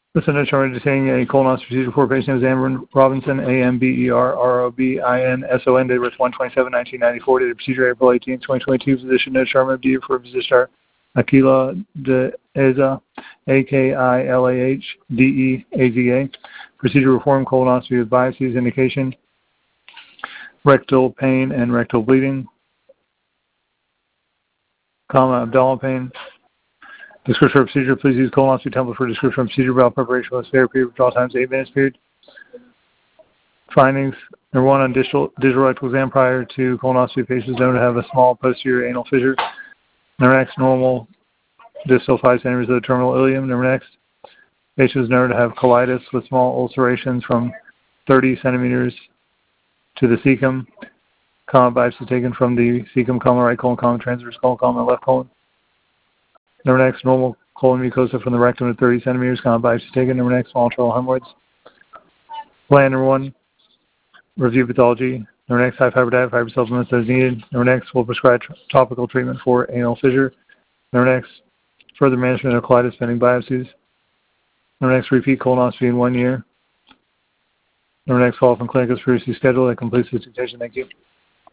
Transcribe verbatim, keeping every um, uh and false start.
Listen to determine detaining a colonoscopy procedure for patient is Amber Robinson, A M B E R R O B I N S O N, date of one twenty-seven nineteen ninety-four, date of procedure April eighteenth twenty twenty-two, physician to determine M D for physician Aquila de Eza, A K I L A H D E A Z A. Procedure reform colonoscopy with biopsies, indication rectal pain and rectal bleeding, comma, abdominal pain. Description of procedure, please use colonoscopy template for description of procedure, bowel preparation with spare period, withdrawal times eight minutes period. Findings, number one, on digital, digital rectal exam prior to colonoscopy, patients known to have a small posterior anal fissure. Number next, normal distal five centimeters of the terminal ileum. Number next, patients known to have colitis with small ulcerations from thirty centimeters to the cecum, comma, biopsy taken from the cecum, comma, right colon, comma, transverse colon, comma, left colon. Number next, normal colon mucosa from the rectum to thirty centimeters, comma, biopsy taken. Number next, small arterial hemorrhoids. Plan number one, review pathology. Number next, high fiber diet, fiber supplements as needed. Number next, we'll prescribe topical treatment for anal fissure. Number next, further management of colitis pending biopsies. Number next, repeat colonoscopy in one year. Number next, follow-up in clinic as previously scheduled. That completes the dictation. Thank you.